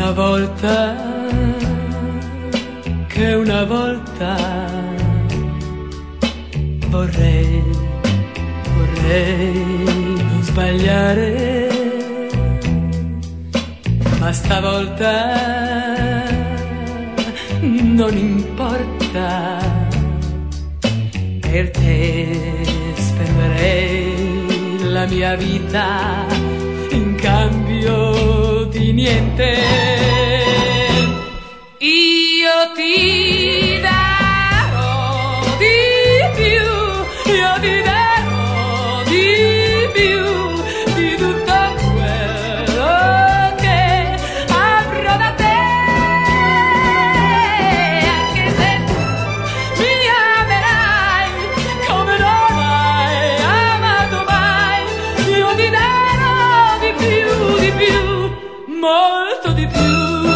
Una volta che una volta vorrei non sbagliare, ma stavolta non importa, per te spenderei la mia vita in cambio di niente. Io ti darò di più, io ti darò di più di tutto quello che avrò da te, anche se tu mi amerai come non hai amato mai. Io ti darò di più, molto di più.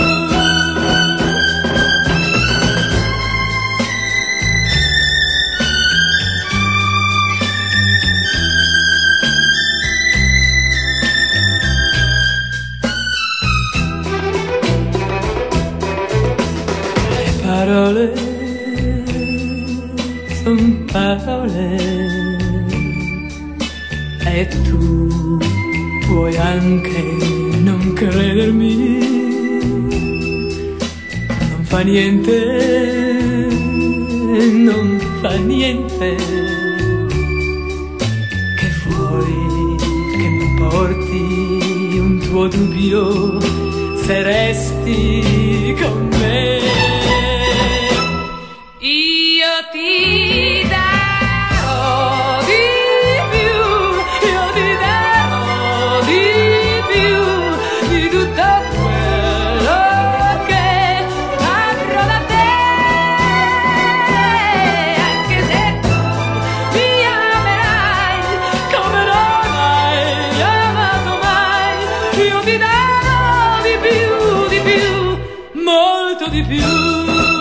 Parole son parole e tu puoi anche non credermi, non fa niente, non fa niente, che vuoi che mi porti un tuo dubbio se resti con me. Io ti darò di più, io ti darò di più di tutto quello che avrò da te, anche se tu mi amerai come non hai amato mai. Io ti darò di più, molto di più.